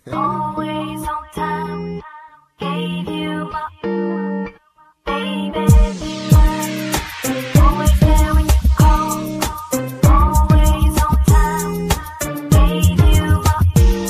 Always on time, gave you my baby. Always there when you call. Always on time, gave you my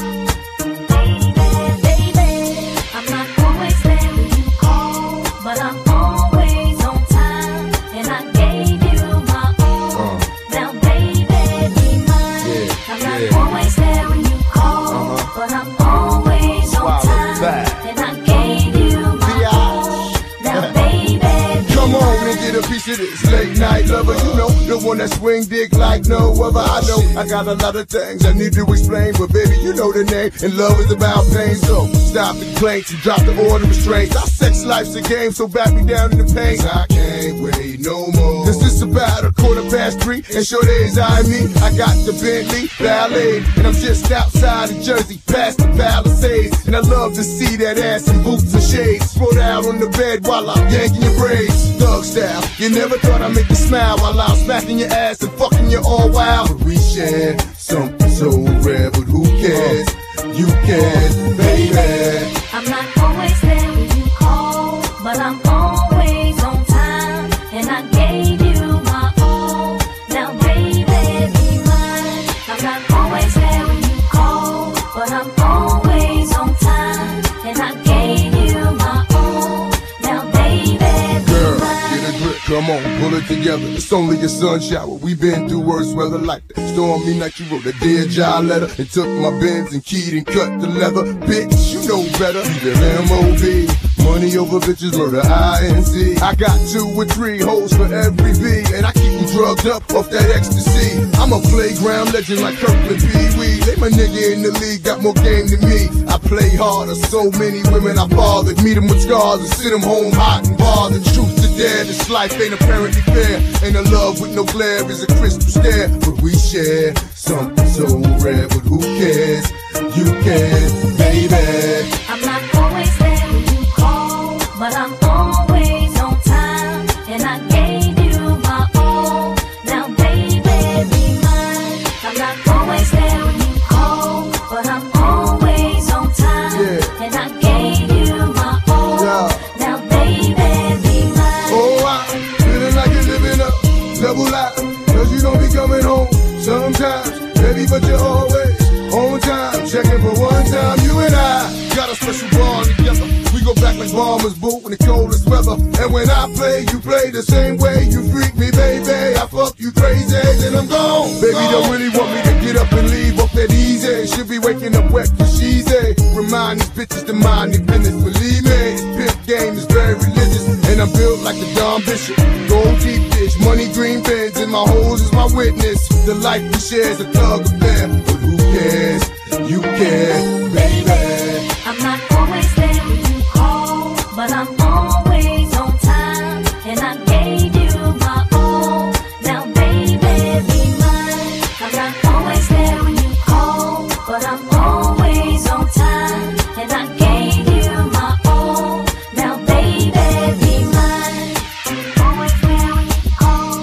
baby. I'm not always there when you call, but I'm always on time, and I gave you my all. Now baby, be mine. I'm not always there when you call, but I'm always on time, and I gave you my all. Now baby, come on and get a piece of this late night lover. You know, the one that swing dick like no other. I know I got a lot of things I need to explain, but baby, you know the name, and love is about pain. So stop the complaints and drop the order of restraints. Our sex life's a game, so back me down in the pain. I can't wait no more. This is about 3:15, and sure days I me. I got the Bentley Ballet, and I'm just outside of Jersey, past the Palisades. And I love to see that ass in boots and shades, spread out on the bed while I'm yanking your braids. Thug style, you never thought I'd make you smile while I'm smacking your ass and fucking you all wild. But we share something so rare, but who cares? You can, baby. I'm not always there when you call, but I'm always on time, and I gave you my all. Now baby, be mine. I'm not always there when you call, but I'm always on time, and I gave you my all. Now baby, be Girl, mine. get a grip, come on, pull it together. It's only a sun shower. We've been through worse weather like that. Stormy night, you wrote a Dear John letter and took my Benz and keyed and cut the leather. Bitch, you know better. Either M.O.B. Money over bitches, murder I.N.C. I got 2 or 3 hoes for every V, and I keep them drugged up off that ecstasy. I'm a playground legend like Kirkland Pee Wee. They my nigga in the league, got more game than me. I play harder, so many women I bothered. Meet them with scars and sit them home hot and bothered. Truth to dare, this life ain't apparently fair. Ain't a love with no glare is a crystal stare. But we share something so rare, but who cares? You can, baby. I'm not always there when you call, but I'm always on time, and I gave you my all. Now baby, be mine. I'm not always there when you call, but I'm always on time, and I gave you my all. Now baby, be mine. Oh, I'm feeling like you're living up, double life, cause you don't be coming home sometimes, baby, but you're always on time. Checking for one time, you and I got a special bond together. We go back like bombers boot in the coldest weather. And when I play, you play the same way. You freak me, baby, I fuck you crazy, then I'm gone. Baby, don't really want me to get up and leave off that easy. Should be waking up wet cause she's a. Remind these bitches to mind their business. Believe me, this pimp game is very religious, and I'm built like the Don Bishop. Gold deep dish, money green bins, and my hoes is my witness. The life we share is a thug affair, but who cares? You care, baby. I'm not always there when you call, but I'm always on time, and I gave you my all. Now baby, be mine. I'm not always there when you call, but I'm always on time, and I gave you my all. Now baby, be mine. Always there when you call,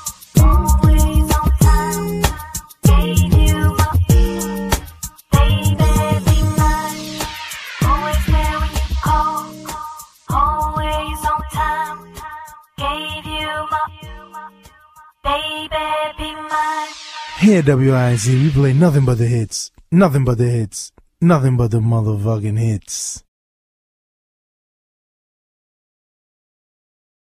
always on time, gave you my baby, be mine. Always there when you call, always on time, gave you my baby, be mine. Here at WIZ, we play nothing but the hits. Nothing but the hits. Nothing but the motherfucking hits.